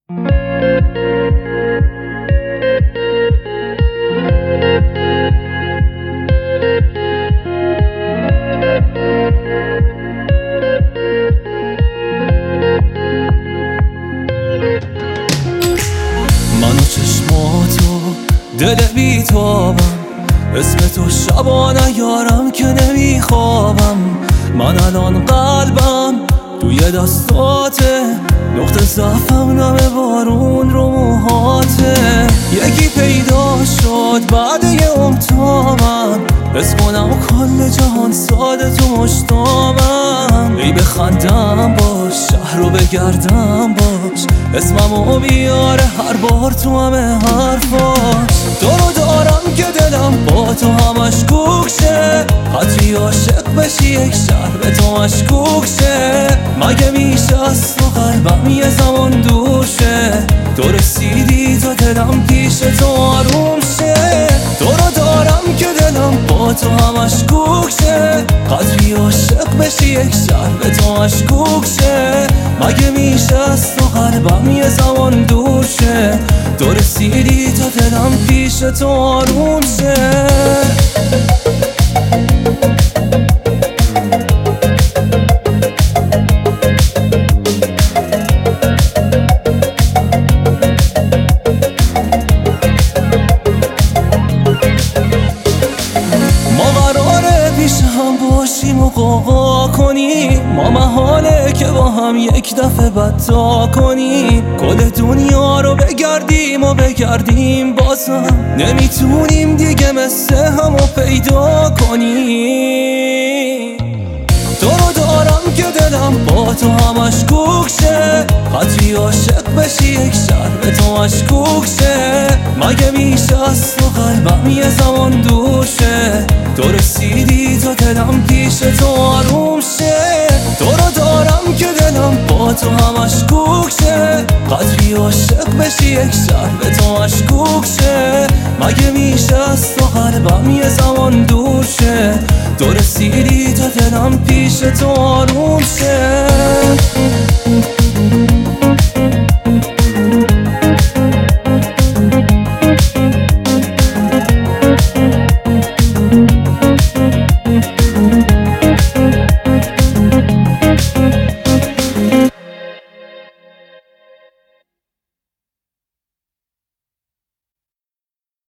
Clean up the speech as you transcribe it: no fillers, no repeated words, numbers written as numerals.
من و چشماتو دل بیتابم، اسم تو شبانه یارم که نمیخوابم. من الان قلبم توی دستاته، نقطه ضعفم نم بارون رو موهاته. یکی پیدا شد بعد یه عمر تا من حس کنم کل جهان ساده تو مشتامم. ای بخندم باش، شهر رو بگردم باش، اسممو بیاره هر بار تو همه حرفاش. تو رو دارم که دلم با تو همش کوک شه، قطعی عاشق بشی یک شهر به تو مشکوک شه. مگه میشه از تو قلبم یه زمان دور شه؟ تو رسیدی تا دلم پیش تو آروم شه. تو رو دارم که دلم با تو همش کوک شه، قطعی عاشق بشی یک شهر به تو مشکوک شه. مگه میشه از تو قلبم یه زمان دور شه؟ تو رسیدی تا دلم پیش تو آروم شه. باشیم و قاقا کنیم، ما محاله که با هم یک دفعه بدا کنیم. کل دنیا رو بگردیم و بگردیم بازم نمیتونیم دیگه مثل همو پیدا کنیم. تو رو دارم که دلم با تو همش کوک شه، قطعی عاشق بشی یک شهر به تو مشکوک شه. مگه میشه از تو قلبم یه زمان دور شه؟ تو رسیدی تا دلم پیش تو آروم شه. تو رو دارم که دلم با تو همش کوک شه، قطعی عاشق بشی یک شهر به تو مشکوک شه. مگه میشه از تو قلبم یه زمان دور شه؟ تو رسیدی تا دلم پیش تو آروم شه.